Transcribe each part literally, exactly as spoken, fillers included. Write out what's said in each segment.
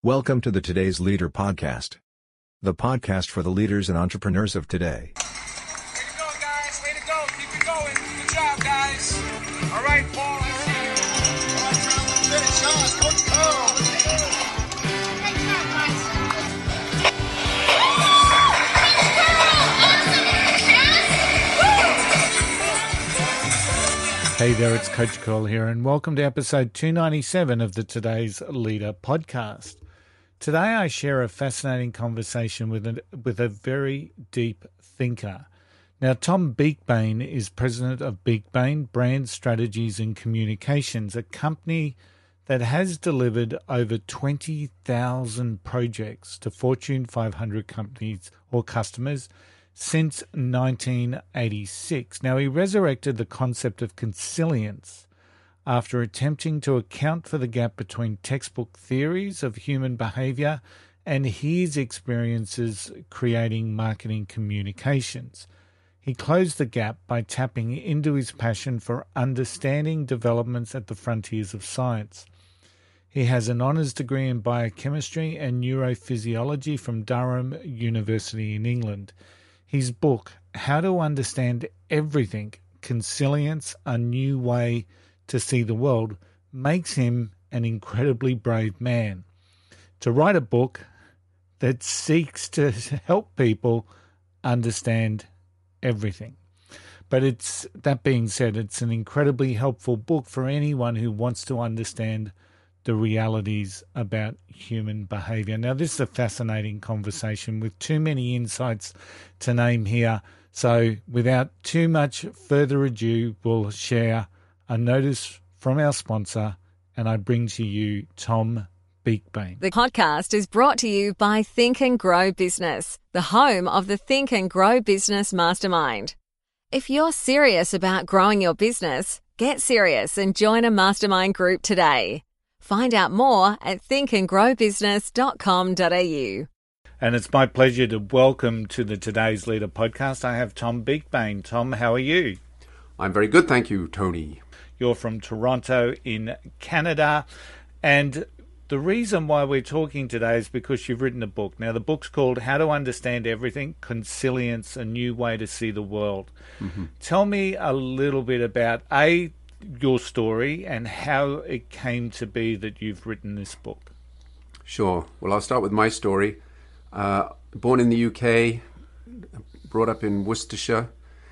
Welcome to the Today's Leader podcast, the podcast for the leaders and entrepreneurs of today. Way to go, guys. Way to go. Keep it going. Good job, guys. All right, Paul, I see you. All right, Charlie. Finish on. Let's go. Hey there, it's Coach Curl here, and welcome to episode two ninety-seven of the Today's Leader podcast. Today I share a fascinating conversation with a, with a very deep thinker. Now, Tom Beekbane is president of Beekbane Brand Strategies and Communications, a company that has delivered over twenty thousand projects to Fortune five hundred companies or customers since nineteen eighty-six. Now, he resurrected the concept of consilience after attempting to account for the gap between textbook theories of human behavior and his experiences creating marketing communications. He closed the gap by tapping into his passion for understanding developments at the frontiers of science. He has an honours degree in biochemistry and neurophysiology from Durham University in England. His book, How to Understand Everything, Consilience, A New Way to See the World, makes him an incredibly brave man. To write a book that seeks to help people understand everything. But it's that being said, it's an incredibly helpful book for anyone who wants to understand the realities about human behavior. Now, this is a fascinating conversation with too many insights to name here. So without too much further ado, we'll share a notice from our sponsor, and I bring to you Tom Beekbane. The podcast is brought to you by Think and Grow Business, the home of the Think and Grow Business Mastermind. If you're serious about growing your business, get serious and join a mastermind group today. Find out more at think and grow business dot com dot a u. And it's my pleasure to welcome to the Today's Leader podcast, I have Tom Beekbane. Tom, how are you? I'm very good, thank you, Tony. You're from Toronto in Canada. And the reason why we're talking today is because you've written a book. Now, the book's called How to Understand Everything, Consilience, A New Way to See the World. Mm-hmm. Tell me a little bit about, A, your story and how it came to be that you've written this book. Sure. Well, I'll start with my story. Uh, born in the U K, brought up in Worcestershire,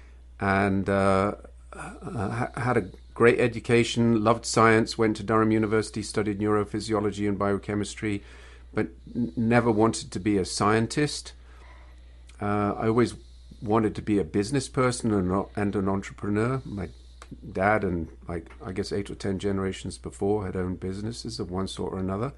and uh, uh, had a great education, loved science, went to Durham University, studied neurophysiology and biochemistry, but n- never wanted to be a scientist. Uh, I always wanted to be a business person and, and an entrepreneur. My dad and like I guess eight or ten generations before had owned businesses of one sort or another.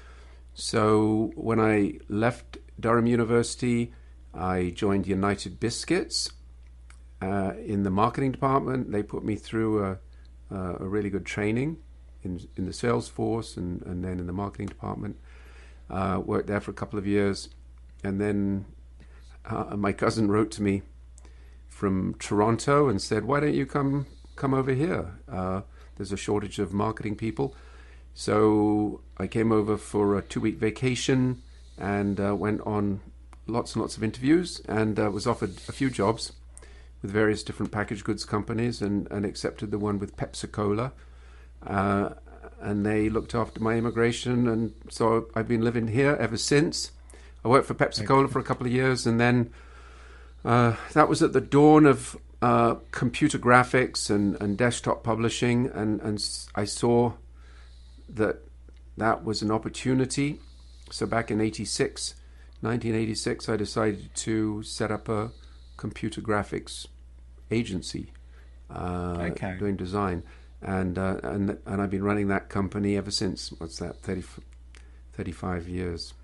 So when I left Durham University, I joined United Biscuits uh, in the marketing department. They put me through a, a, a really good training in in the sales force and, and then in the marketing department. Uh, worked there for a couple of years, and then uh, my cousin wrote to me from Toronto and said, "Why don't you come come over here? Uh, there's a shortage of marketing people." So I came over for a two-week vacation and uh, went on lots and lots of interviews and uh, was offered a few jobs with various different packaged goods companies and, and accepted the one with Pepsi-Cola. Uh, and they looked after my immigration, and so I've been living here ever since. I worked for Pepsi-Cola for a couple of years, and then uh, that was at the dawn of Uh, computer graphics and, and desktop publishing, and, and I saw that that was an opportunity. So back in eighty-six, nineteen eighty-six, I decided to set up a computer graphics agency uh, okay. doing design, and uh, and and I've been running that company ever since. What's that? thirty, thirty-five years.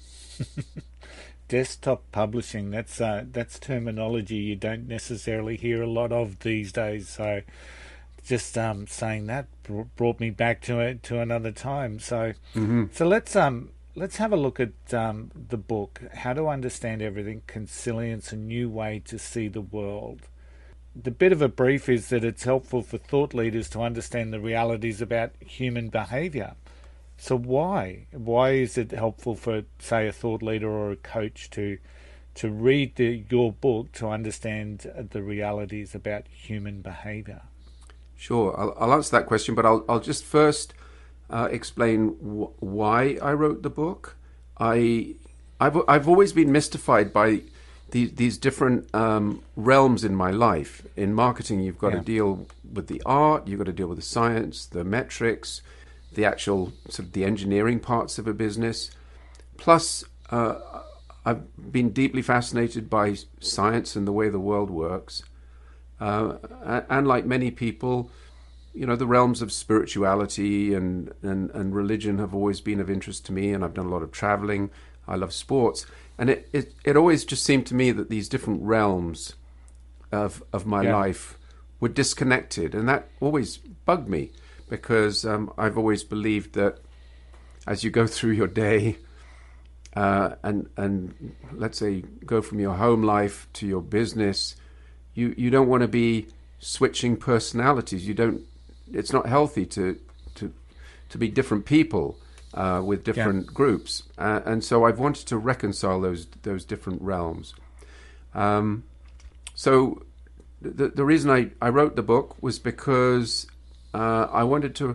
Desktop publishing, that's uh, that's terminology you don't necessarily hear a lot of these days. So just um, saying that brought me back to it to another time. So mm-hmm. so let's um let's have a look at um, the book, How to Understand Everything, Consilience, A New Way to See the World. The bit of a brief is that it's helpful for thought leaders to understand the realities about human behaviour. So why? Why is it helpful for, say, a thought leader or a coach to to read the, your book to understand the realities about human behavior? Sure, I'll, I'll answer that question, but I'll I'll just first uh, explain wh- why I wrote the book. I I've I've always been mystified by these these different um, realms in my life. In marketing, you've got Yeah. to deal with the art, you've got to deal with the science, the metrics, the actual sort of the engineering parts of a business. Plus, uh, I've been deeply fascinated by science and the way the world works. Uh, and like many people, you know, the realms of spirituality and, and, and religion have always been of interest to me, and I've done a lot of traveling. I love sports. And it, it, it always just seemed to me that these different realms of, of my Yeah. life were disconnected. And that always bugged me, because um, I've always believed that as you go through your day, uh, and and let's say go from your home life to your business, you, you don't want to be switching personalities. You don't. It's not healthy to to to be different people uh, with different Yeah. groups. Uh, and so I've wanted to reconcile those those different realms. Um, so the the reason I, I wrote the book was because uh, I wanted to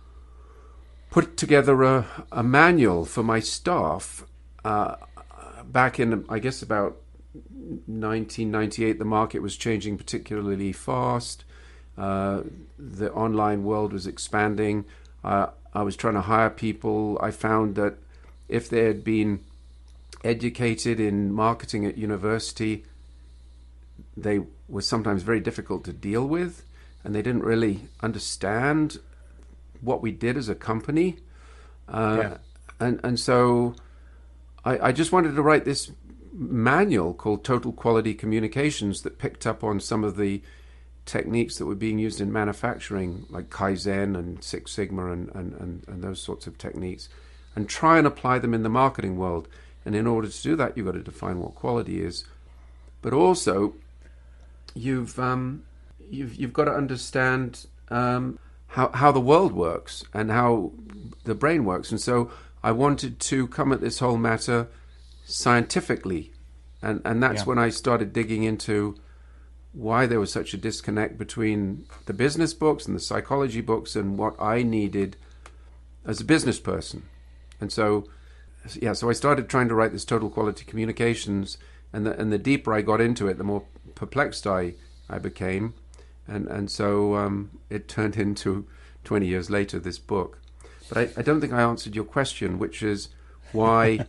put together a, a manual for my staff. Uh, back in, I guess, about nineteen ninety-eight, the market was changing particularly fast. Uh, the online world was expanding. Uh, I was trying to hire people. I found that if they had been educated in marketing at university, they were sometimes very difficult to deal with, and they didn't really understand what we did as a company. Uh, Yeah. and, and so I, I just wanted to write this manual called Total Quality Communications that picked up on some of the techniques that were being used in manufacturing, like Kaizen and Six Sigma and, and, and, and those sorts of techniques, and try and apply them in the marketing world. And in order to do that, you've got to define what quality is. But also, you've um, you've you've got to understand um, how how the world works and how the brain works. And so I wanted to come at this whole matter scientifically, and and that's Yeah. when I started digging into why there was such a disconnect between the business books and the psychology books and what I needed as a business person. And so, yeah, so I started trying to write this Total Quality Communications, and the, and the deeper I got into it, the more perplexed I, I became. And, and so um, it turned into, twenty years later, this book. But I, I don't think I answered your question, which is why,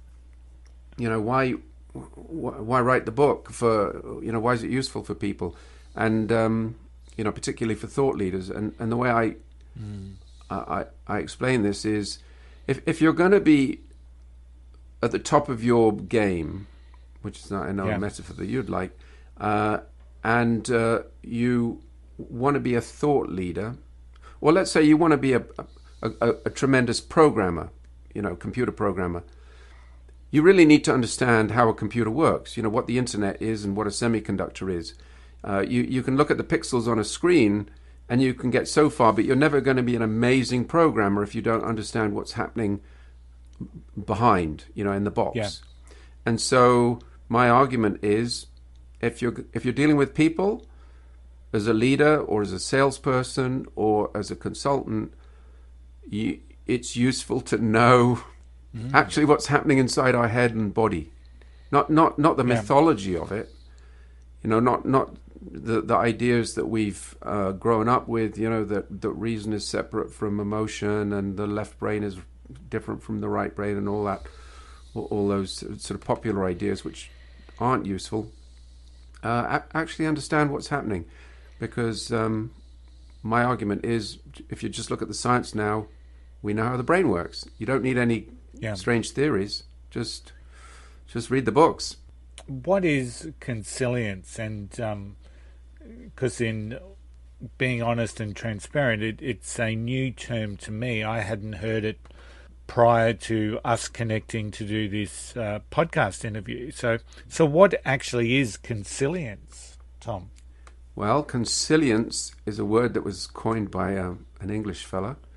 you know, why... why write the book for, you know, why is it useful for people? And, um, you know, particularly for thought leaders. And, and the way I, mm. I, I explain this is if, if you're going to be at the top of your game, which is not, I know, Yeah. a metaphor that you'd like, uh, and uh, you want to be a thought leader, or let's say you want to be a, a, a, a tremendous programmer, you know, computer programmer, you really need to understand how a computer works, you know, what the internet is and what a semiconductor is. Uh, you, you can look at the pixels on a screen and you can get so far, but you're never going to be an amazing programmer if you don't understand what's happening behind, you know, in the box. Yeah. And so my argument is, if you're, if you're dealing with people as a leader or as a salesperson or as a consultant, you, it's useful to know actually what's happening inside our head and body, not not not the Yeah. mythology of it, you know, not not the the ideas that we've uh, grown up with, you know, that that reason is separate from emotion and the left brain is different from the right brain and all that, all, all those sort of popular ideas which aren't useful. Uh, a- actually understand what's happening, because um, my argument is, if you just look at the science now, we know how the brain works. You don't need any Yeah. strange theories. Just, just read the books. What is consilience? And because in being honest and transparent, it, it's a new term to me. I hadn't heard it prior to us connecting to do this uh, podcast interview. So, so what actually is consilience, Tom? Well, consilience is a word that was coined by uh, an English fella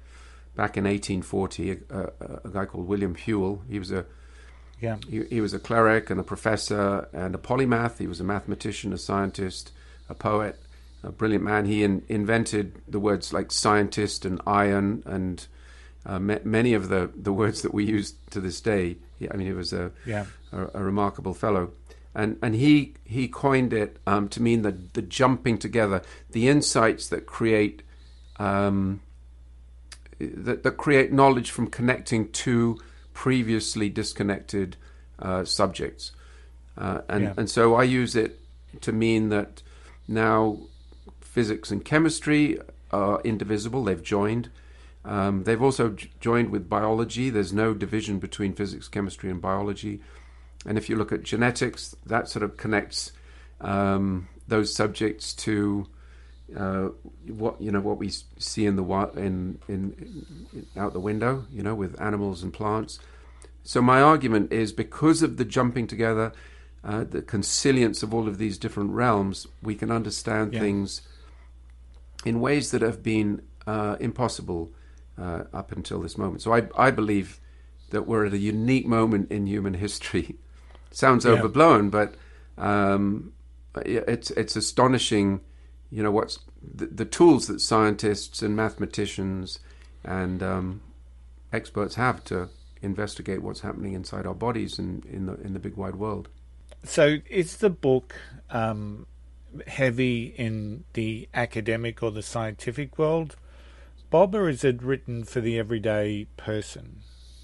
back in eighteen forty, a, a, a guy called William Whewell. He was a Yeah. he, he was a cleric and a professor and a polymath. He was a mathematician, a scientist, a poet, a brilliant man. He in, invented the words like scientist and iron and uh, ma- many of the, the words that we use to this day. He, I mean, he was a, Yeah. a, a remarkable fellow. And and he he coined it um, to mean the, the jumping together, the insights that create um, that, that create knowledge from connecting two previously disconnected uh, subjects. Uh, and, Yeah. and so I use it to mean that now physics and chemistry are indivisible. They've joined. Um, they've also j- joined with biology. There's no division between physics, chemistry, and biology. And if you look at genetics, that sort of connects um, those subjects to uh, what you know what we see in the wi- in, in in out the window, you know, with animals and plants. So my argument is because of the jumping together, uh, the consilience of all of these different realms, we can understand Yeah. things in ways that have been uh, impossible uh, up until this moment. So I I believe that we're at a unique moment in human history. Sounds Yeah. overblown, but um, it's it's astonishing, you know, what's the, the tools that scientists and mathematicians and um, experts have to investigate what's happening inside our bodies and in the in the big wide world. So is the book um, heavy in the academic or the scientific world, Bob, or is it written for the everyday person?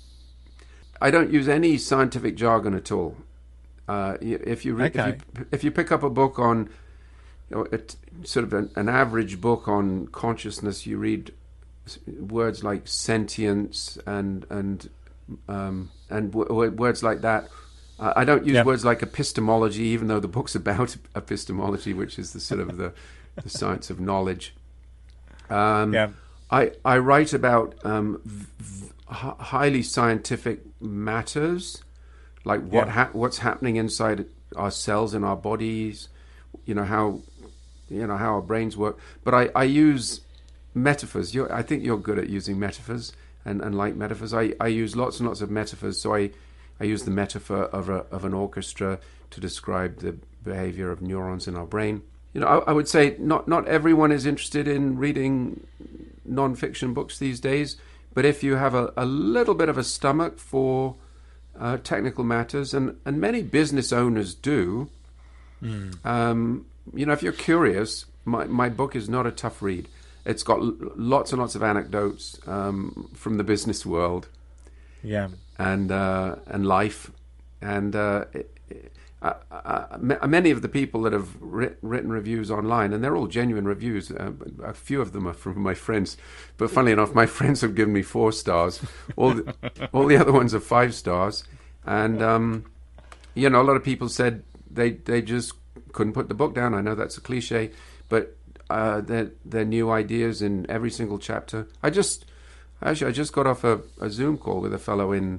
I don't use any scientific jargon at all. Uh, if you re- Okay. if you if you pick up a book on, you know, it, sort of an, an average book on consciousness, you read s- words like sentience and and um, and w- w- words like that. Uh, I don't use Yeah. words like epistemology, even though the book's about epistemology, which is the sort of the, the science of knowledge. Um, Yeah. I I write about um, v- v- hi- highly scientific matters, like what Yeah. ha- what's happening inside our cells in our bodies, you know how you know how our brains work. But I, I use metaphors. You're, I think you're good at using metaphors and, and like metaphors. I, I use lots and lots of metaphors. So I, I use the metaphor of a of an orchestra to describe the behavior of neurons in our brain. You know, I, I would say not not everyone is interested in reading non-fiction books these days, but if you have a, a little bit of a stomach for uh, technical matters, and, and many business owners do, um, you know, if you're curious, my, my book is not a tough read. It's got l- lots and lots of anecdotes um, from the business world Yeah. and uh, and life, and uh, it, it, uh, uh, ma- many of the people that have writ- written reviews online, and they're all genuine reviews. Uh, a few of them are from my friends, but funnily enough, my friends have given me four stars. All the, all the other ones are five stars, and um, you know, a lot of people said they they just couldn't put the book down. I know that's a cliche, but uh, their their new ideas in every single chapter. I just actually I just got off a, a Zoom call with a fellow in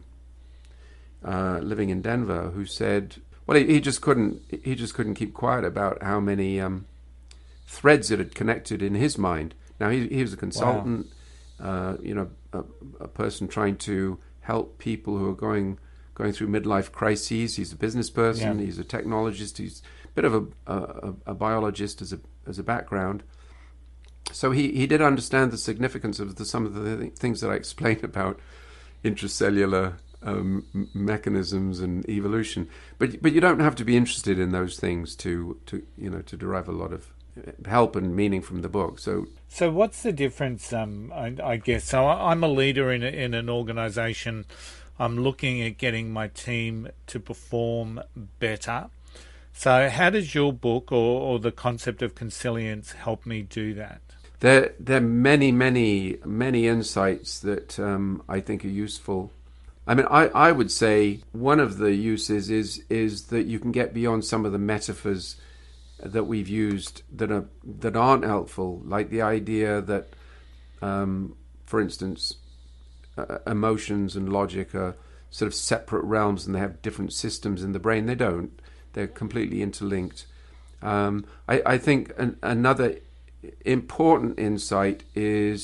uh, living in Denver who said, well, he, he just couldn't he just couldn't keep quiet about how many um, threads it had connected in his mind. Now he he was a consultant, uh, you know, a, a person trying to help people who are going going through midlife crises. He's a business person. Yeah. He's a technologist. He's a bit of a, a, a biologist as a as a background. So he, he did understand the significance of the, some of the th- things that I explained about intracellular um, m- mechanisms and evolution. But but you don't have to be interested in those things to, to you know to derive a lot of help and meaning from the book. So So what's the difference, um, I, I guess? So I, I'm a leader in, a, in an organisation. I'm looking at getting my team to perform better. So how does your book or, or the concept of consilience help me do that? there there are many many many insights that um, I think are useful. I mean, I, I would say one of the uses is is that you can get beyond some of the metaphors that we've used that are that aren't helpful, like the idea that, um, for instance, uh, emotions and logic are sort of separate realms and they have different systems in the brain. They don't. They're completely interlinked. Um, I, I think an, another important insight is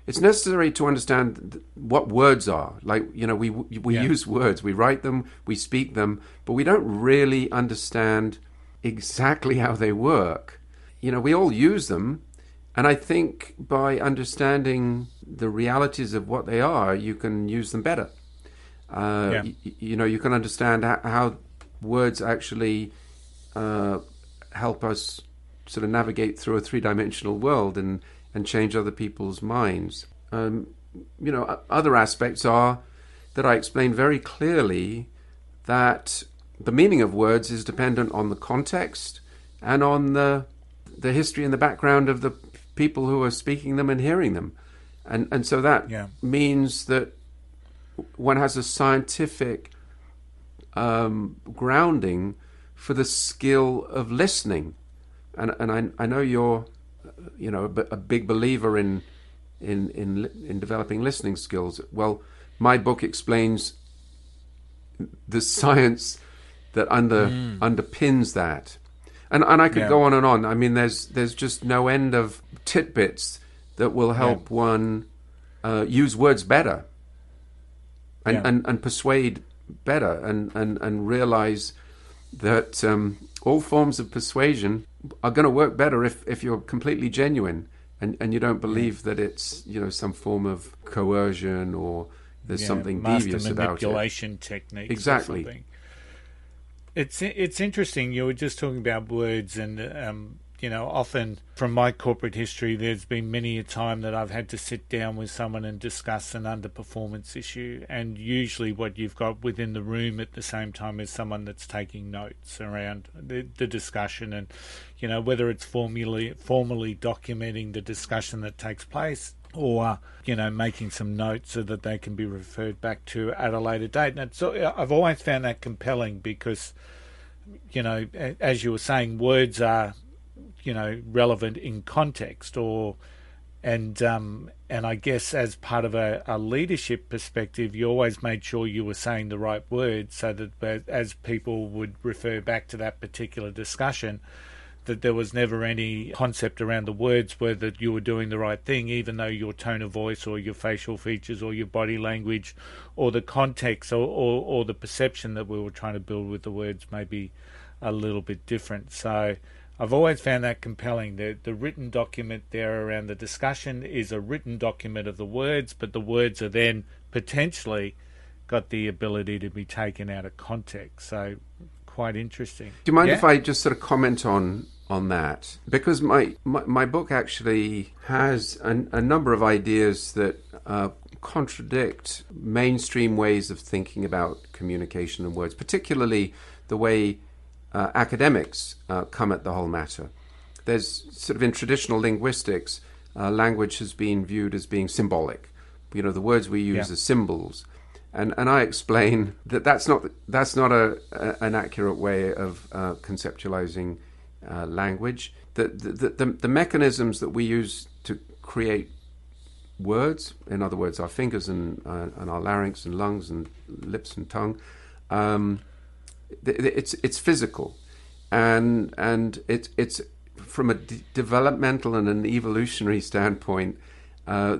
it's necessary to understand what words are. Like, you know, we we Yeah. use words, we write them, we speak them, but we don't really understand exactly how they work. You know, we all use them, and I think by understanding the realities of what they are, you can use them better. Uh, Yeah. y- you know, you can understand how, how words actually uh, help us sort of navigate through a three-dimensional world and, and change other people's minds. Um, you know, o- other aspects are that I explain very clearly that the meaning of words is dependent on the context and on the the history and the background of the people who are speaking them and hearing them. And and so that Yeah. means that one has a scientific um, grounding for the skill of listening. And and I I know you're, you know, a, b- a big believer in in in li- in developing listening skills. Well, my book explains the science that under underpins that. And and I could Yeah. go on and on. I mean, there's there's just no end of tidbits that will help one uh, use words better and, Yeah. and, and persuade better and, and, and realize that um, all forms of persuasion are going to work better if, if you're completely genuine and, and you don't believe that it's, you know, some form of coercion or there's Yeah, something master devious about it. manipulation techniques. Exactly. Or something. It's it's interesting. You were just talking about words, and um, you know, often from my corporate history, there's been many a time that I've had to sit down with someone and discuss an underperformance issue, and usually what you've got within the room at the same time is someone that's taking notes around the, the discussion, and you know, whether it's formally formally documenting the discussion that takes place, or you know, making some notes so that they can be referred back to at a later date. And it's, I've always found that compelling because, you know, as you were saying, words are, you know, relevant in context, or and um, and I guess as part of a, a leadership perspective, you always made sure you were saying the right words so that as people would refer back to that particular discussion, that there was never any concept around the words whether you were doing the right thing, even though your tone of voice or your facial features or your body language or the context or, or, or the perception that we were trying to build with the words may be a little bit different. So I've always found that compelling. The, the written document there around the discussion is a written document of the words, but the words are then potentially got the ability to be taken out of context. So quite interesting. Do you mind Yeah? if I just sort of comment on on that? Because my my, my book actually has a, a number of ideas that uh, contradict mainstream ways of thinking about communication and words, particularly the way uh, academics uh, come at the whole matter. There's sort of in traditional linguistics, uh, language has been viewed as being symbolic. You know, the words we use Yeah. are symbols. And and I explain that that's not that's not a, a an accurate way of uh, conceptualizing uh, language. The the, the the mechanisms that we use to create words, in other words, our fingers and uh, and our larynx and lungs and lips and tongue, um, it's it's physical, and and it's it's from a de- developmental and an evolutionary standpoint, uh,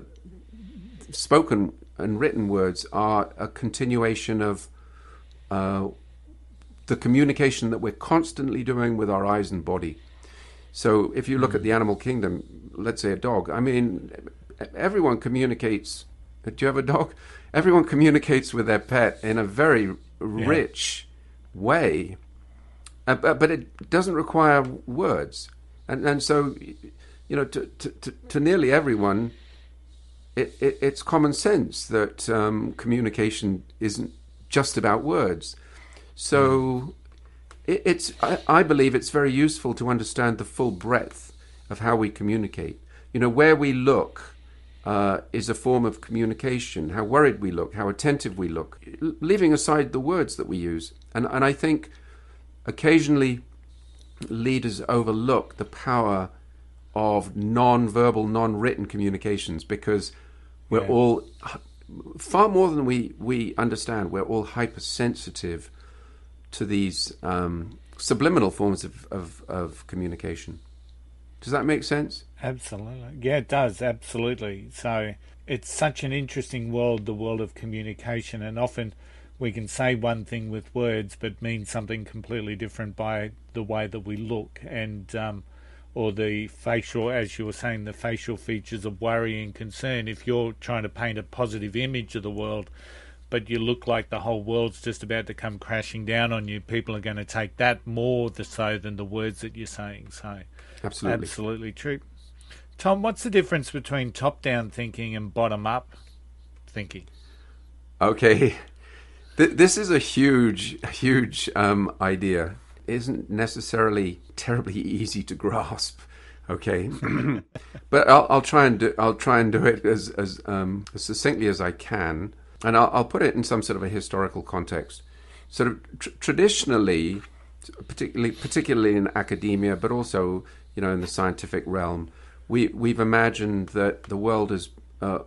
spoken and written words are a continuation of uh, the communication that we're constantly doing with our eyes and body. So if you look at the animal kingdom, let's say a dog, I mean, everyone communicates. Do you have a dog? Everyone communicates with their pet in a very rich way, uh, but, but it doesn't require words. And, and so, you know, to, to, to, to nearly everyone, It, it, it's common sense that um, communication isn't just about words. So it, it's I, I believe it's very useful to understand the full breadth of how we communicate. You know, where we look uh, is a form of communication. How worried we look, how attentive we look, leaving aside the words that we use. And, and I think occasionally leaders overlook the power of non-verbal, non-written communications because we're Yeah. all, far more than we, we understand, we're all hypersensitive to these um, subliminal forms of, of, of communication. Does that make sense? Absolutely. Yeah, it does. Absolutely. So it's such an interesting world, the world of communication. And often we can say one thing with words, but mean something completely different by the way that we look and, um, or the facial, as you were saying, the facial features of worry and concern. If you're trying to paint a positive image of the world, but you look like the whole world's just about to come crashing down on you, people are going to take that more so than the words that you're saying. So Absolutely. absolutely true. Tom, what's the difference between top-down thinking and bottom-up thinking? Okay, Th- this is a huge, huge um, idea. It isn't necessarily terribly easy to grasp. Okay, but I'll, I'll try and do, I'll try and do it as as, um, as succinctly as I can, and I'll, I'll put it in some sort of a historical context. Sort of tr- traditionally, particularly particularly in academia, but also you know in the scientific realm. We, we've imagined that the world is, uh,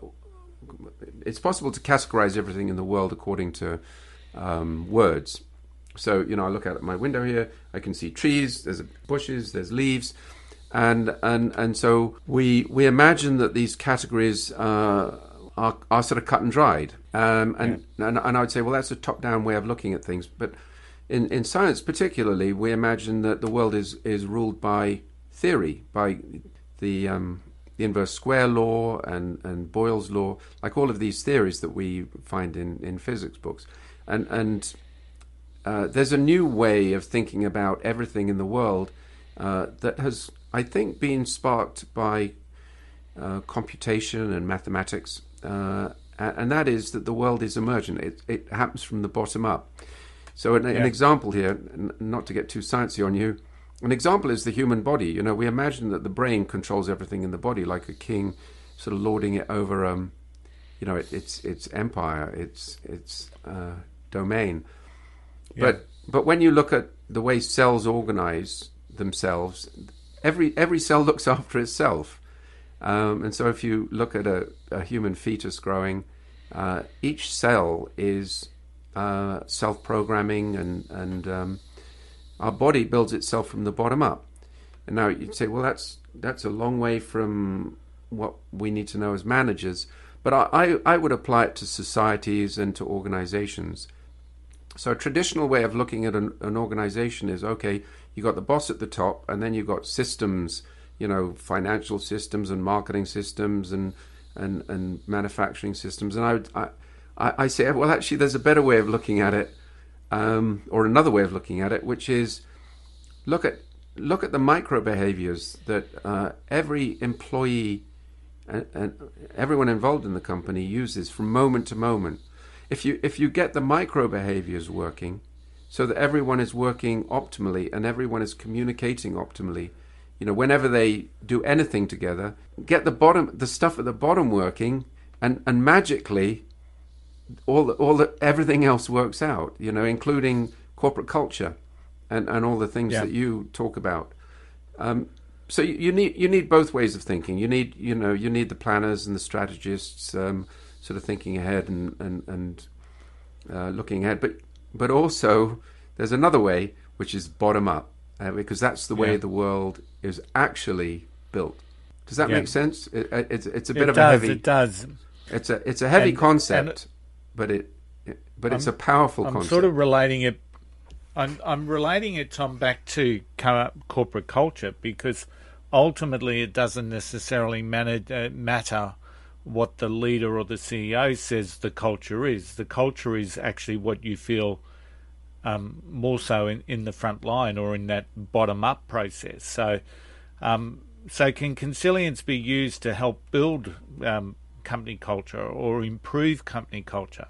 it's possible to categorize everything in the world according to um, words. So, you know, I look out at my window here, I can see trees, there's bushes, there's leaves. And and, and so we we imagine that these categories uh, are, are sort of cut and dried. Um, and, yeah. and, and I would say, well, that's a top-down way of looking at things. But in, in science particularly, we imagine that the world is, is ruled by theory, by the um, the inverse square law and, and Boyle's law, like all of these theories that we find in, in physics books. And and uh, there's a new way of thinking about everything in the world uh, that has, I think, been sparked by uh, computation and mathematics. Uh, and that is that the world is emergent. It, it happens from the bottom up. So an, yeah. an example here, not to get too sciencey on you, an example is the human body. You know, we imagine that the brain controls everything in the body, like a king, sort of lording it over, um, you know, it, its its empire, its its uh, domain. Yeah. But but when you look at the way cells organize themselves, every every cell looks after itself. Um, and so if you look at a, a human fetus growing, uh, each cell is uh, self-programming and and um, our body builds itself from the bottom up. And now you'd say, well, that's that's a long way from what we need to know as managers. But I, I, I would apply it to societies and to organizations. So a traditional way of looking at an, an organization is, okay, you got the boss at the top, and then you've got systems, you know, financial systems and marketing systems and and, and manufacturing systems. And I, would, I, I say, well, actually, there's a better way of looking at it. Um, or another way of looking at it, which is look at look at the micro behaviors that uh, every employee and, and everyone involved in the company uses from moment to moment. If you if you get the micro behaviors working, so that everyone is working optimally and everyone is communicating optimally, you know, whenever they do anything together, get the bottom the stuff at the bottom working, and and magically. All the, all the, everything else works out, you know, including corporate culture, and, and all the things yeah. that you talk about. Um, so you, you need you need both ways of thinking. You need you know you need the planners and the strategists, um, sort of thinking ahead and and, and uh, looking ahead. But but also there's another way, which is bottom up, uh, because that's the way yeah. the world is actually built. Does that yeah. make sense? It, it's it's a bit it of does, a heavy. It does. It's a it's a heavy and, concept. And, But it, it, but it's I'm, a powerful I'm concept. sort of relating it. I'm I'm relating it, Tom, back to corporate culture, because ultimately it doesn't necessarily matter, uh, matter what the leader or the C E O says the culture is. The culture is actually what you feel um, more so in, in the front line or in that bottom up process. So, um, so can consilience be used to help build um, company culture or improve company culture?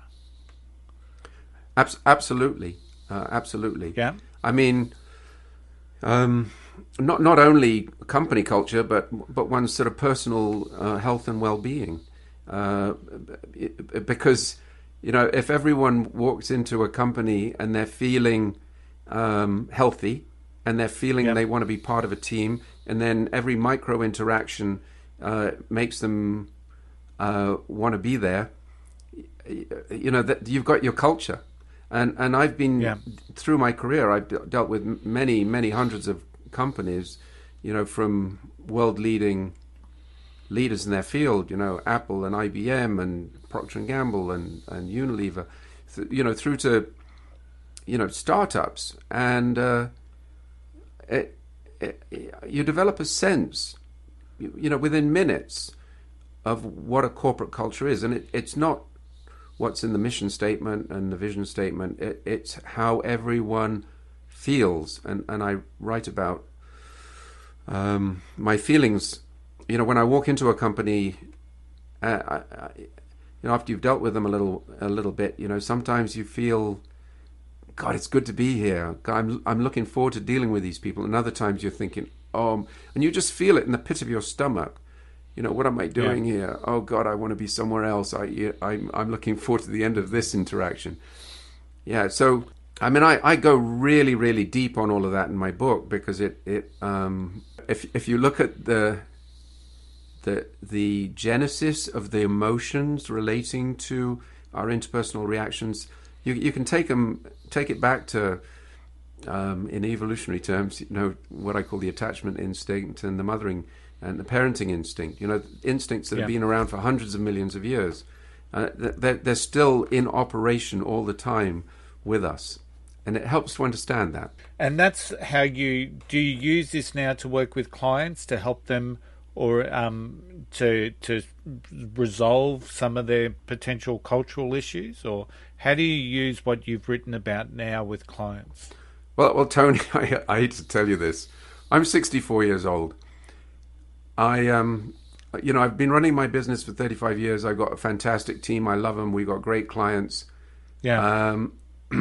Abs- absolutely, uh, absolutely. Yeah. I mean, um, not not only company culture, but but one's sort of personal uh, health and well-being, uh, because you know if everyone walks into a company and they're feeling um, healthy and they're feeling yeah. they want to be part of a team, and then every micro interaction uh, makes them Uh, want to be there, you know, that you've got your culture, and and I've been yeah. through my career. I've dealt with many, many hundreds of companies, you know, from world leading leaders in their field, you know, Apple and I B M and Procter and Gamble and, and Unilever, th- you know, through to, you know, startups. And uh, it, it, you develop a sense, you, you know, within minutes of what a corporate culture is. And it, it's not what's in the mission statement and the vision statement. It, it's how everyone feels. And, and I write about um, my feelings. You know, when I walk into a company, uh, I, I, you know, after you've dealt with them a little, a little bit, you know, sometimes you feel, God, it's good to be here. God, I'm, I'm looking forward to dealing with these people. And other times you're thinking, oh, and you just feel it in the pit of your stomach. You know, what am I doing yeah. here? Oh God, I want to be somewhere else. I, I'm, I'm looking forward to the end of this interaction. Yeah. So, I mean, I, I go really, really deep on all of that in my book because it, it, um, if, if you look at the, the, the genesis of the emotions relating to our interpersonal reactions, you, you can take them, take it back to, um, in evolutionary terms, you know, what I call the attachment instinct and the mothering and the parenting instinct, you know, instincts that yeah. have been around for hundreds of millions of years. Uh, they're, they're still in operation all the time with us. And it helps to understand that. And that's how you, do you use this now to work with clients to help them or um, to to resolve some of their potential cultural issues? Or how do you use what you've written about now with clients? Well, well, Tony, I, I hate to tell you this. I'm sixty-four years old. I, um, you know, I've been running my business for thirty-five years. I've got a fantastic team. I love them. We've got great clients. Yeah. Um,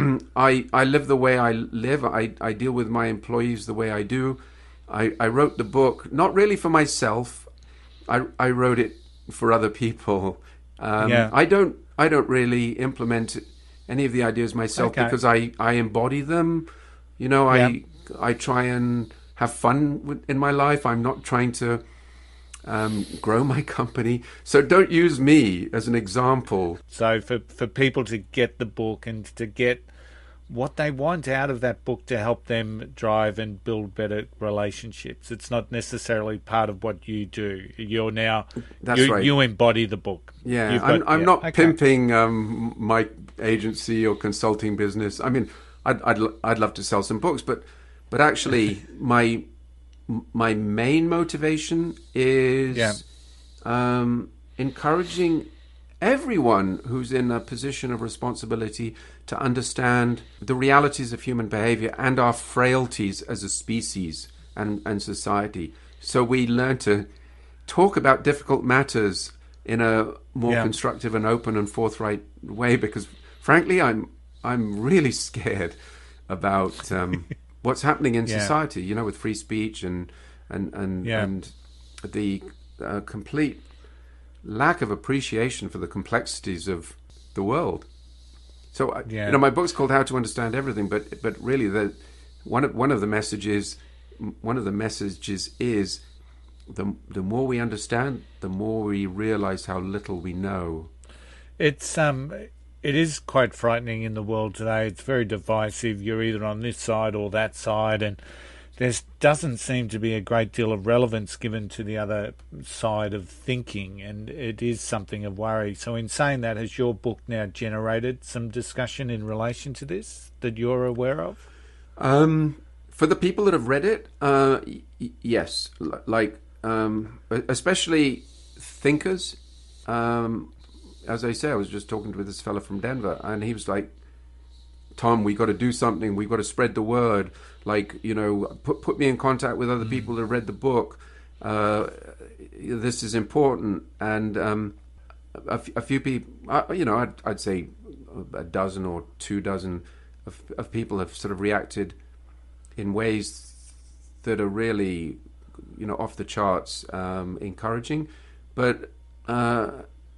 I I live the way I live. I, I deal with my employees the way I do. I, I wrote the book, not really for myself. I, I wrote it for other people. Um, yeah. I don't I don't really implement any of the ideas myself okay. because I, I embody them. You know, I yeah. I try and have fun with, in my life. I'm not trying to um, grow my company. So don't use me as an example. So for, for people to get the book and to get what they want out of that book to help them drive and build better relationships, it's not necessarily part of what you do. You're now, That's you, right. you embody the book. Yeah, You've I'm, got, I'm yeah. not okay. pimping um, my agency or consulting business. I mean, I'd, I'd I'd love to sell some books, but but actually, my my main motivation is yeah. um, encouraging everyone who's in a position of responsibility to understand the realities of human behavior and our frailties as a species and, and society. So we learn to talk about difficult matters in a more yeah. constructive and open and forthright way, because frankly, I'm I'm really scared about um, what's happening in yeah. society, you know, with free speech and and and, yeah. and the uh, complete lack of appreciation for the complexities of the world. So, yeah. you know, my book's called How to Understand Everything, but but really, the one of one of the messages, one of the messages is the the more we understand, the more we realize how little we know. It's um. It is quite frightening in the world today. It's very divisive. You're either on this side or that side, and there doesn't seem to be a great deal of relevance given to the other side of thinking, and it is something of worry. So in saying that, has your book now generated some discussion in relation to this that you're aware of? Um, for the people that have read it, uh, y- yes. L- like, um, especially thinkers. Um As I say, I was just talking with this fella from Denver, and he was like, Tom, we got to do something. We got to spread the word. Like, you know, put put me in contact with other people that have read the book. Uh, this is important. And um, a, f- a few people, uh, you know, I'd, I'd say a dozen or two dozen of, of people have sort of reacted in ways that are really, you know, off the charts, um, encouraging. But uh,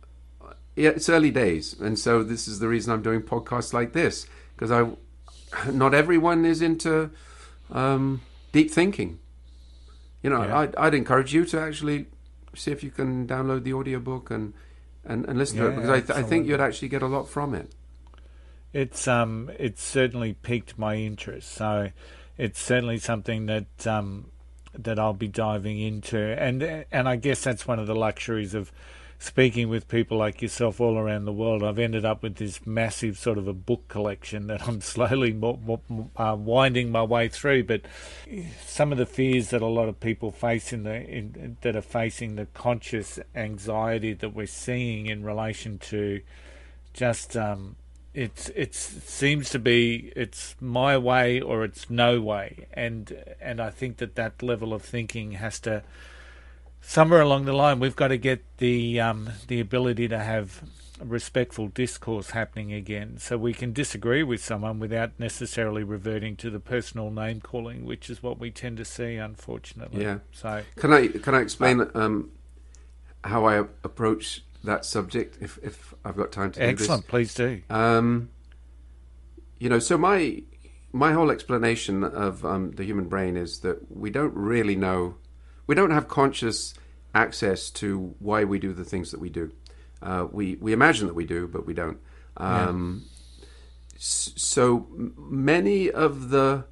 yeah, it's early days, and so this is the reason I'm doing podcasts like this, because I, not everyone is into um, deep thinking. You know, yeah. I'd, I'd encourage you to actually see if you can download the audiobook and, and, and listen yeah, to it, because I, th- I think absolutely. you'd actually get a lot from it. It's um, it's certainly piqued my interest. So it's certainly something that um, that I'll be diving into, and and I guess that's one of the luxuries of speaking with people like yourself all around the world. I've ended up with this massive sort of a book collection that I'm slowly uh, winding my way through. But some of the fears that a lot of people face in the in, that are facing the conscious anxiety that we're seeing in relation to just um, it's it's it seems to be it's my way or it's no way, and and I think that that level of thinking has to, somewhere along the line, we've got to get the um, the ability to have respectful discourse happening again, so we can disagree with someone without necessarily reverting to the personal name calling, which is what we tend to see, unfortunately. Yeah. So can I can I explain um, how I approach that subject, if if I've got time to do this? Excellent, please do. Um, you know, so my my whole explanation of um, the human brain is that we don't really know. We don't have conscious access to why we do the things that we do. Uh, we we imagine that we do, but we don't. Um, yeah. So many of the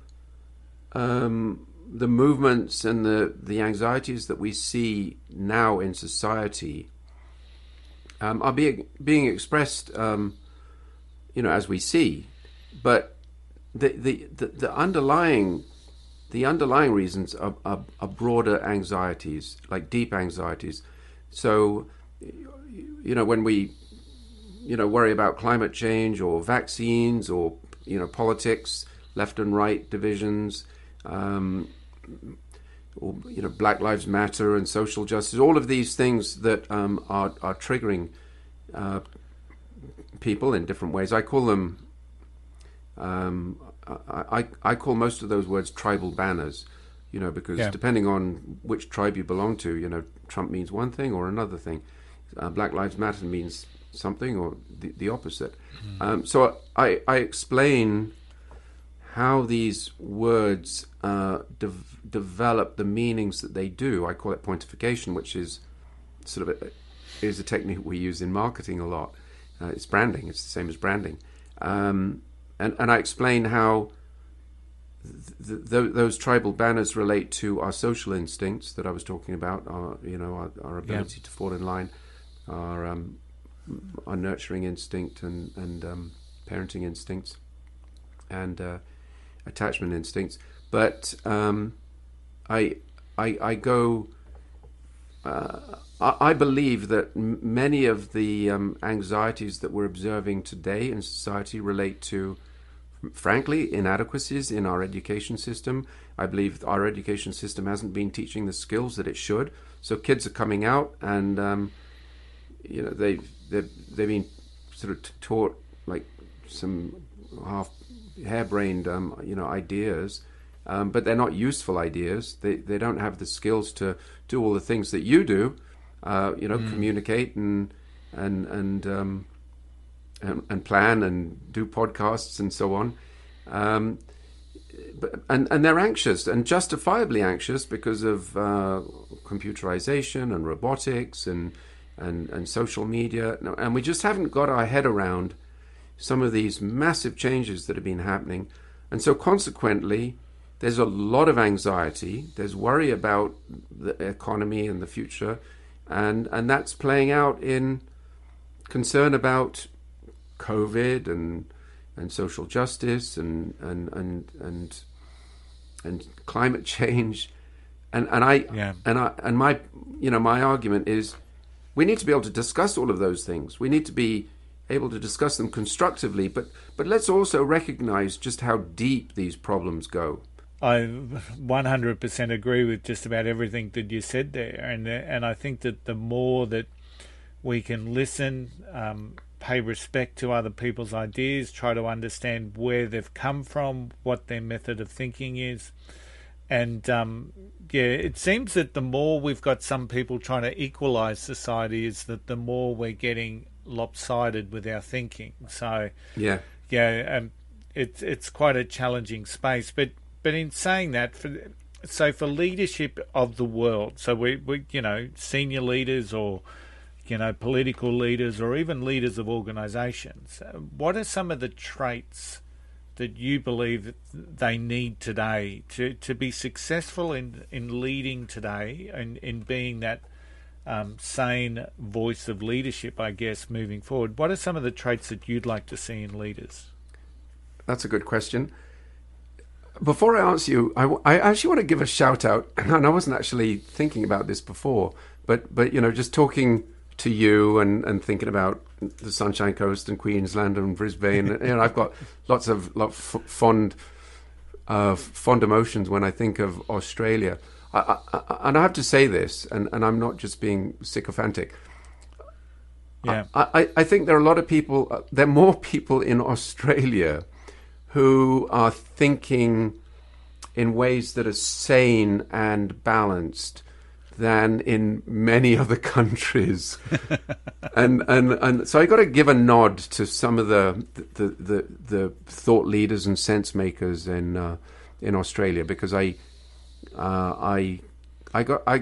um, the movements and the, the anxieties that we see now in society um, are being being expressed, um, you know, as we see. But the the the, the underlying The underlying reasons are, are, are broader anxieties, like deep anxieties. So, you know, when we, you know, worry about climate change or vaccines or, you know, politics, left and right divisions, um, or, you know, Black Lives Matter and social justice, all of these things that um, are, are triggering uh, people in different ways. I call them... Um, I, I call most of those words tribal banners, you know, because yeah. depending on which tribe you belong to, you know, Trump means one thing or another thing. Uh, Black Lives Matter means something or the, the opposite. Mm. Um, so I, I explain how these words uh, de- develop the meanings that they do. I call it pointification, which is sort of a, is a technique we use in marketing a lot. Uh, it's branding. It's the same as branding. Um, And, and I explain how th- th- those tribal banners relate to our social instincts that I was talking about, our, you know, our, our ability yeah. to fall in line, our, um, our nurturing instinct and, and um, parenting instincts and uh, attachment instincts. But um, I, I, I go... Uh, I believe that m- many of the um, anxieties that we're observing today in society relate to, frankly, inadequacies in our education system. I believe our education system hasn't been teaching the skills that it should. So kids are coming out and, um, you know, they've, they've, they've been sort of taught like some half harebrained, um, you know, ideas. Um, but they're not useful ideas. They they don't have the skills to do all the things that you do. Uh, you know, mm. communicate and and and, um, and and plan and do podcasts and so on. Um, but, and and they're anxious and justifiably anxious because of uh, computerization and robotics and and and social media. And we just haven't got our head around some of these massive changes that have been happening. And so consequently, there's a lot of anxiety. There's worry about the economy and the future. And and that's playing out in concern about COVID and and social justice and and and and, and climate change. And and I yeah. and I and my you know my argument is we need to be able to discuss all of those things. We need to be able to discuss them constructively, but but let's also recognize just how deep these problems go. I one hundred percent agree with just about everything that you said there, and and I think that the more that we can listen, um, pay respect to other people's ideas, try to understand where they've come from, what their method of thinking is, and um, yeah, it seems that the more we've got some people trying to equalise society, is that the more we're getting lopsided with our thinking. So yeah, yeah, um, it's it's quite a challenging space, but. But in saying that, for so for leadership of the world, so we, we you know senior leaders or you know political leaders or even leaders of organisations, what are some of the traits that you believe that they need today to, to be successful in, in leading today and in being that um, sane voice of leadership, I guess, moving forward? What are some of the traits that you'd like to see in leaders? That's a good question. Before I answer you, I, I actually want to give a shout out, and I wasn't actually thinking about this before, but, but you know, just talking to you and, and thinking about the Sunshine Coast and Queensland and Brisbane, you know, I've got lots of, lot of fond, uh, fond emotions when I think of Australia. I, I, and I have to say this, and, and I'm not just being sycophantic. Yeah, I, I, I think there are a lot of people, there are more people in Australia who are thinking in ways that are sane and balanced than in many other countries. and, and and so I got to give a nod to some of the the, the, the thought leaders and sense makers in uh, in Australia, because I uh, I I got I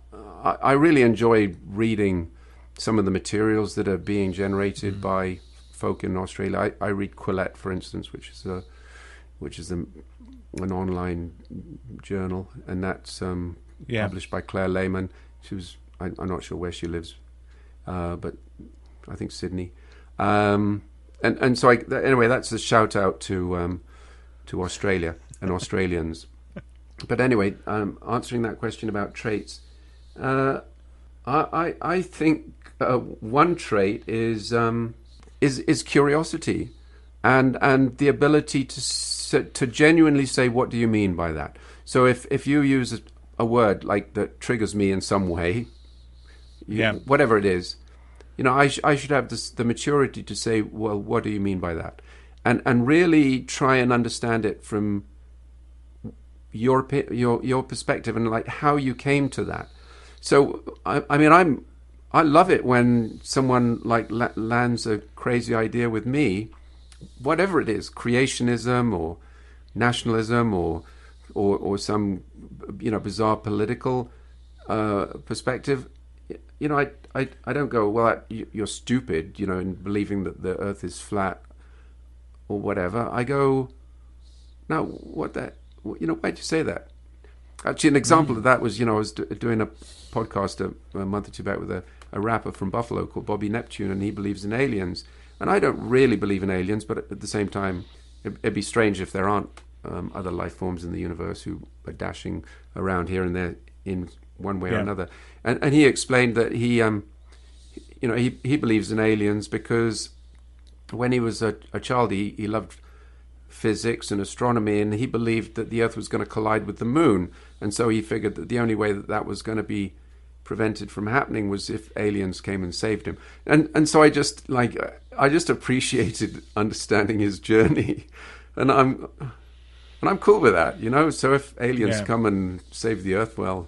I really enjoy reading some of the materials that are being generated mm. by folk in Australia. I, I read Quillette, for instance, which is a which is a, an online journal, and that's um, yeah. published by Claire Lehman. She was I, I'm not sure where she lives, uh, but I think Sydney. Um, and and so I, anyway, that's a shout out to um, to Australia and Australians. But anyway, um, answering that question about traits, uh, I, I I think uh, one trait is. Um, Is is curiosity, and and the ability to to genuinely say, what do you mean by that? So if, if you use a, a word like that triggers me in some way, you, yeah, whatever it is, you know, I sh- I should have this, the maturity to say, well, what do you mean by that, and and really try and understand it from your your your perspective and like how you came to that. So I, I mean, I'm. I love it when someone like la- lands a crazy idea with me, whatever it is, creationism or nationalism or or, or some you know bizarre political uh, perspective. You know, I, I I don't go, well, you're stupid, you know, in believing that the Earth is flat or whatever. I go, no, what the, you know, why'd you say that? Actually, an example mm. of that was, you know, I was do- doing a podcast a, a month or two back with a, a rapper from Buffalo called Bobby Neptune, and he believes in aliens. And I don't really believe in aliens, but at the same time, it, it'd be strange if there aren't um, other life forms in the universe who are dashing around here and there in one way yeah. or another. And and he explained that he, um, you know, he, he believes in aliens because when he was a, a child, he, he loved physics and astronomy, and he believed that the Earth was going to collide with the moon. And so he figured that the only way that that was going to be prevented from happening was if aliens came and saved him. And and so I just like I just appreciated understanding his journey, and I'm and I'm cool with that, you know. So if aliens yeah. come and save the Earth, well,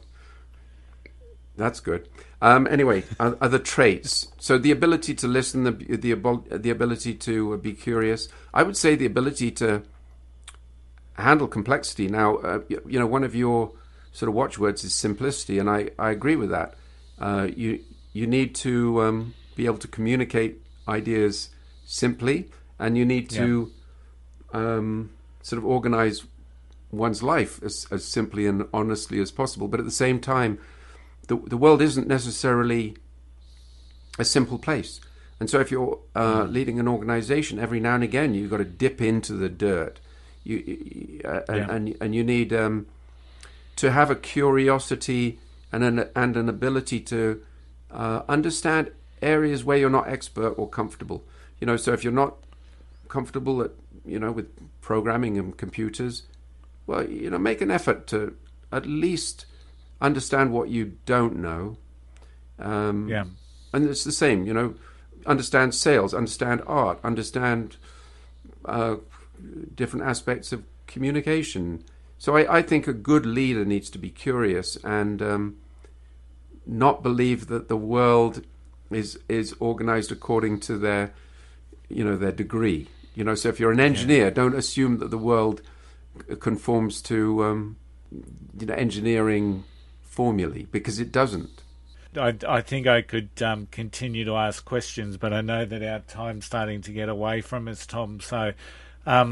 that's good. Um, anyway, other traits. So the ability to listen, the the the ability to be curious. I would say the ability to handle complexity. Now, uh, you know, one of your sort of watchwords is simplicity, and I, I agree with that. Uh, you you need to um, be able to communicate ideas simply, and you need to yeah. um, sort of organize one's life as, as simply and honestly as possible. But at the same time, the the world isn't necessarily a simple place. And so if you're uh, mm. leading an organization, every now and again you've got to dip into the dirt. You, you uh, yeah. and, and and you need um, to have a curiosity and an and an ability to uh, understand areas where you're not expert or comfortable. You know, so if you're not comfortable at you know with programming and computers, well, you know, make an effort to at least understand what you don't know. Um, yeah, and it's the same. You know, understand sales, understand art, understand uh, different aspects of communication. So I, I think a good leader needs to be curious and um, not believe that the world is is organized according to their, you know, their degree. You know, so if you're an engineer, yeah. don't assume that the world conforms to, um, you know, engineering formulae, because it doesn't. I, I think I could um, continue to ask questions, but I know that our time's starting to get away from us, Tom. So. Um,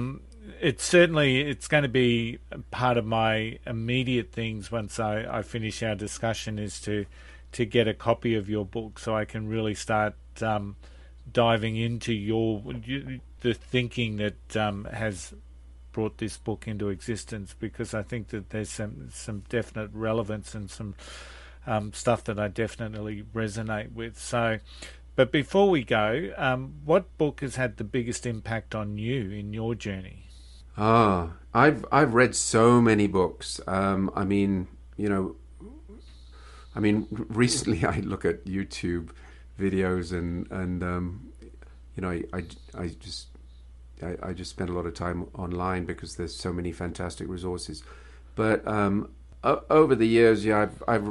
it's certainly it's going to be part of my immediate things once I, I finish our discussion is to to get a copy of your book so I can really start um, diving into your the thinking that um, has brought this book into existence, because I think that there's some some definite relevance and some um, stuff that I definitely resonate with. So. But before we go, um, what book has had the biggest impact on you in your journey? Ah, I've I've read so many books. Um, I mean, you know, I mean, recently I look at YouTube videos and and um, you know, I I, I just I, I just spend a lot of time online because there's so many fantastic resources. But um, o- over the years, yeah, I've I've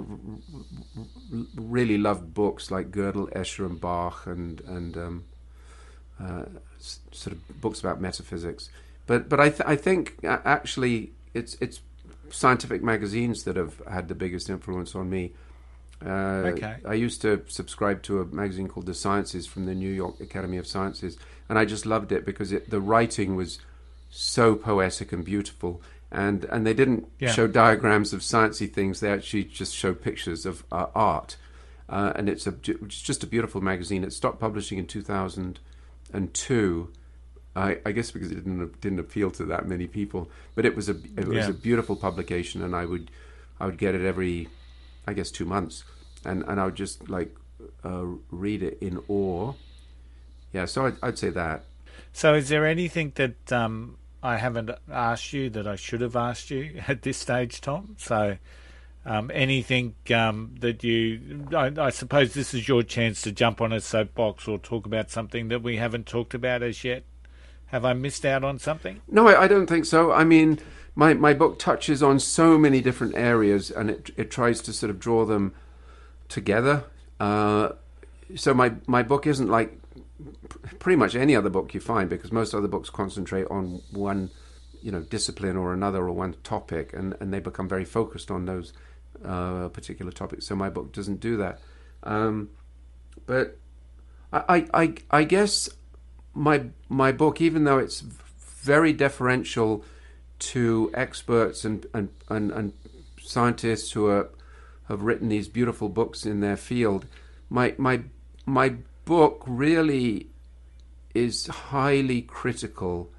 really loved books like Gödel, Escher, and Bach, and and um, uh, s- sort of books about metaphysics. But but I th- I think actually it's it's scientific magazines that have had the biggest influence on me. Uh, Okay. I used to subscribe to a magazine called The Sciences from the New York Academy of Sciences, and I just loved it because it, the writing was so poetic and beautiful. And and they didn't Yeah. show diagrams of sciencey things; they actually just showed pictures of uh, art. Uh, and it's a it's just a beautiful magazine. It stopped publishing in two thousand two, I, I guess because it didn't didn't appeal to that many people. But it was a it was Yeah. a beautiful publication, and I would I would get it every, I guess, two months, and and I would just like uh, read it in awe. Yeah, so I'd, I'd say that. So is there anything that um, I haven't asked you that I should have asked you at this stage, Tom? So um, anything um, that you... I, I suppose this is your chance to jump on a soapbox or talk about something that we haven't talked about as yet. Have I missed out on something? No, I, I don't think so. I mean, my, my book touches on so many different areas, and it it tries to sort of draw them together. Uh, so my my book isn't like pretty much any other book you find, because most other books concentrate on one, you know, discipline or another, or one topic, and, and they become very focused on those uh, particular topics. So my book doesn't do that. Um, but I, I I guess my my book, even though it's very deferential to experts and and, and, and scientists who are, have written these beautiful books in their field, my my my book really is highly critical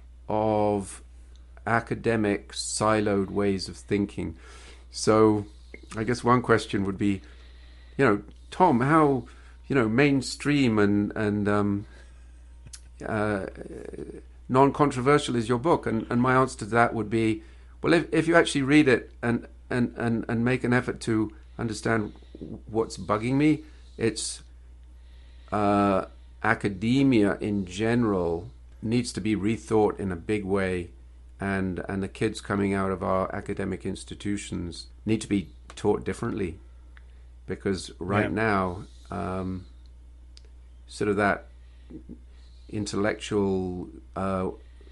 of academic siloed ways of thinking. So I guess one question would be, you know, Tom, how, you know, mainstream and and um, uh, non-controversial is your book? And, and my answer to that would be, well, if, if you actually read it and, and, and, and make an effort to understand what's bugging me, it's uh, academia in general needs to be rethought in a big way, and, and the kids coming out of our academic institutions need to be taught differently, because right Yeah. now, um, sort of that intellectual uh,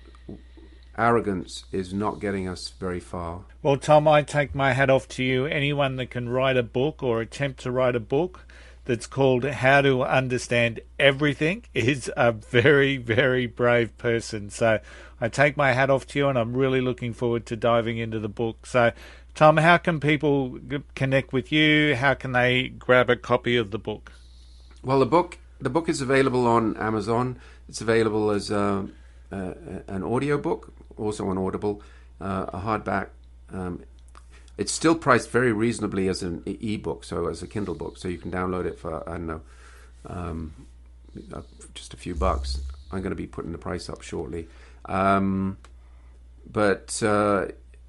arrogance is not getting us very far. Well, Tom, I take my hat off to you. Anyone that can write a book or attempt to write a book that's called How to Understand Everything is a very, very brave person. So I take my hat off to you, and I'm really looking forward to diving into the book. So, Tom, how can people g- connect with you? How can they grab a copy of the book? Well, the book the book is available on Amazon. It's available as a, a, an audio book, also on Audible, uh, a hardback. Um, it's still priced very reasonably as an e- e-book, so as a Kindle book. So you can download it for, I don't know, um, uh, just a few bucks. I'm going to be putting the price up shortly. Um, but uh,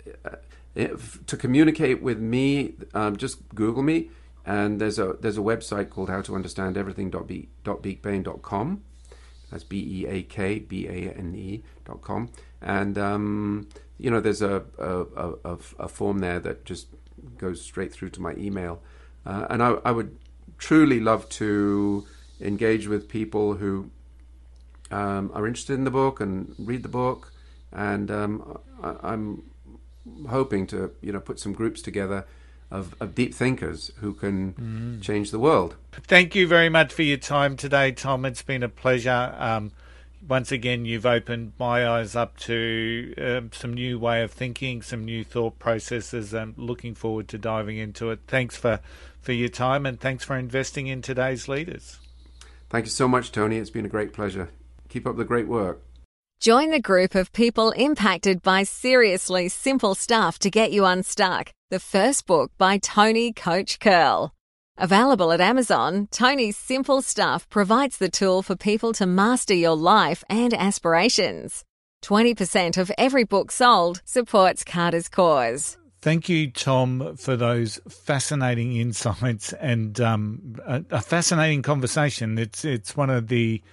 if, to communicate with me, um, just Google me. And there's a there's a website called how to understand everything dot beakbane dot com. That's B E A K B A N E dot com. And um, you know, there's a a, a a form there that just goes straight through to my email. Uh, and I, I would truly love to engage with people who um, are interested in the book and read the book. And um, I, I'm hoping to you know put some groups together Of, of deep thinkers who can mm. change the world. Thank you very much for your time today, Tom. It's been a pleasure. Um, once again, you've opened my eyes up to um, some new way of thinking, some new thought processes. I'm looking forward to diving into it. Thanks for, for your time, and thanks for investing in today's leaders. Thank you so much, Tony. It's been a great pleasure. Keep up the great work. Join the group of people impacted by seriously simple stuff to get you unstuck. The first book by Tony Coach Curl. Available at Amazon, Tony's Simple Stuff provides the tool for people to master your life and aspirations. twenty percent of every book sold supports Carter's cause. Thank you, Tom, for those fascinating insights and um, a, a fascinating conversation. It's it's one of the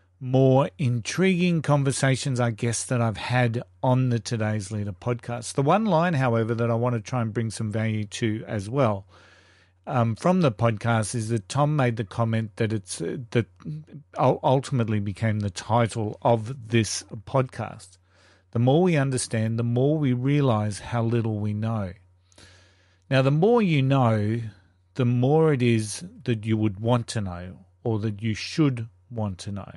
more intriguing conversations, I guess, that I've had on the Today's Leader podcast. The one line, however, that I want to try and bring some value to as well um, from the podcast is that Tom made the comment that it's uh, that ultimately became the title of this podcast. The more we understand, the more we realize how little we know. Now, the more you know, the more it is that you would want to know, or that you should want to know.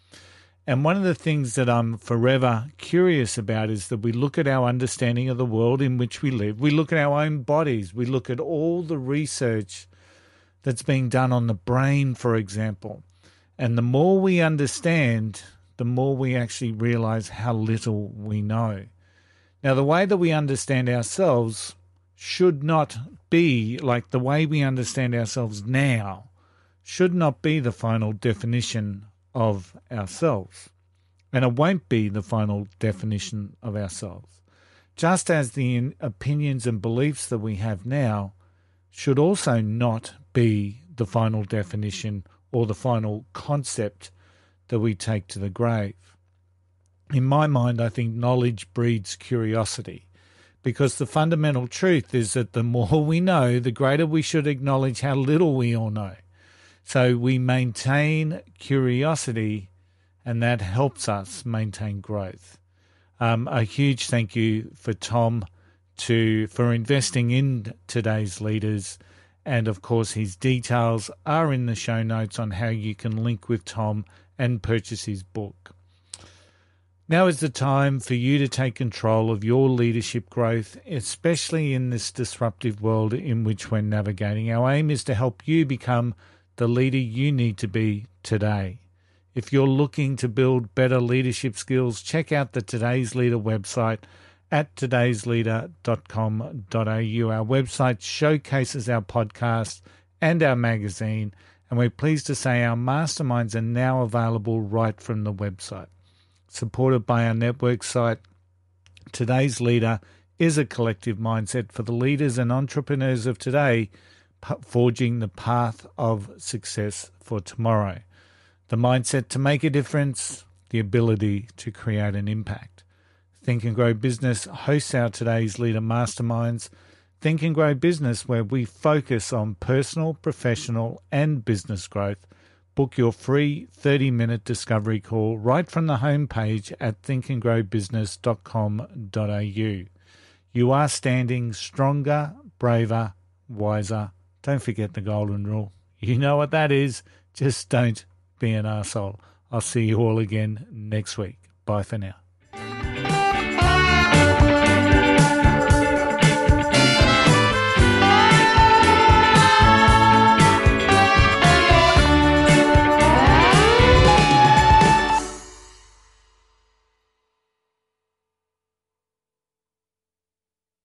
And one of the things that I'm forever curious about is that we look at our understanding of the world in which we live. We look at our own bodies. We look at all the research that's being done on the brain, for example. And the more we understand, the more we actually realize how little we know. Now, the way that we understand ourselves should not be like the way we understand ourselves now, should not be the final definition of ourselves. And it won't be the final definition of ourselves. Just as the opinions and beliefs that we have now should also not be the final definition or the final concept that we take to the grave. In my mind, I think knowledge breeds curiosity, because the fundamental truth is that the more we know, the greater we should acknowledge how little we all know. So we maintain curiosity, and that helps us maintain growth. Um, a huge thank you for Tom to for investing in today's leaders. And of course, his details are in the show notes on how you can link with Tom and purchase his book. Now is the time for you to take control of your leadership growth, especially in this disruptive world in which we're navigating. Our aim is to help you become the leader you need to be today. If you're looking to build better leadership skills, check out the Today's Leader website at todays leader dot com dot a u. Our website showcases our podcast and our magazine, and we're pleased to say our masterminds are now available right from the website. Supported by our network site, Today's Leader is a collective mindset for the leaders and entrepreneurs of today, forging the path of success for tomorrow. The mindset to make a difference, the ability to create an impact. Think and Grow Business hosts our Today's Leader Masterminds. Think and Grow Business, where we focus on personal, professional, and business growth. Book your free thirty-minute discovery call right from the homepage at think and grow business dot com dot a u. You are standing stronger, braver, wiser. Don't forget the golden rule. You know what that is. Just don't be an arsehole. I'll see you all again next week. Bye for now.